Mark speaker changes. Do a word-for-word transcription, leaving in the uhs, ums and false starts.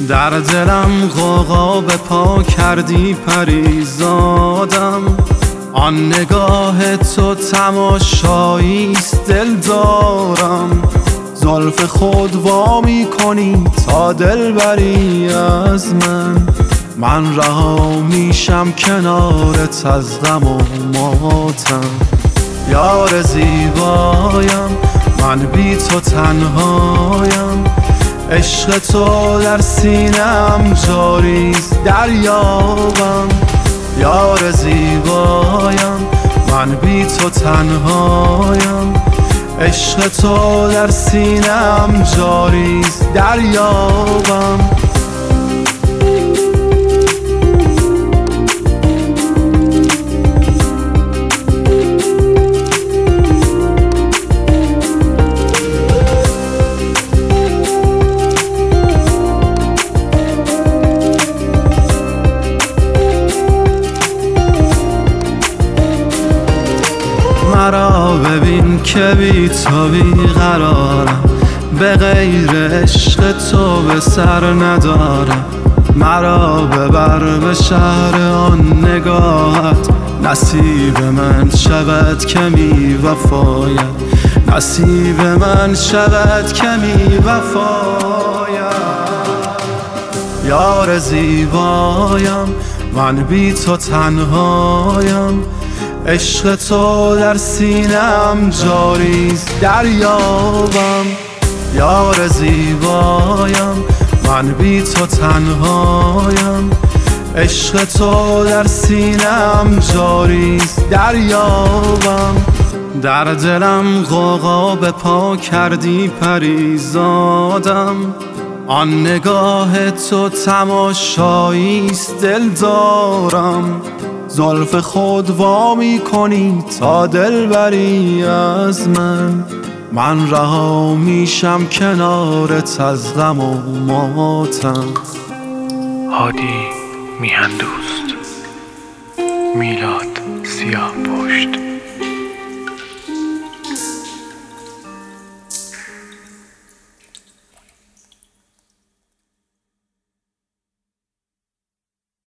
Speaker 1: در دلم غوغا به پا کردی پریزادم، آن نگاه تو تماشاییست دل دارم. زلف خود وا می کنی تا دل بری از من، من رها میشم کنارت از غم و ماتم. یار زیبایم من بی تو تنهایم، عشق تو در سینم جاریست دریابم. یار زیبایم من بی تو تنهایم، عشق تو در سینم جاریست دریابم. مرا ببین که بی تو بی قرارم، به غیر عشق تو به سر ندارم. مرا ببر به شهر آن نگاهت، نصیب من شود که می وفاید، نصیب من شود که می وفاید. یار زیبایم من بی تو تنهایم، عشق تو در سینم جاریست دریابم. یار زیبایم من بی تو تنهایم، عشق تو در سینم جاریست دریابم. در دلم غوغا به پا کردی پریزادم، آن نگاه تو تماشاییست دل دارم. زلف خود وا می کنی تا دل بری از من، من رها میشم کنارت از غم و ماتم.
Speaker 2: هادی میهن دوست، میلاد سیاه پشت.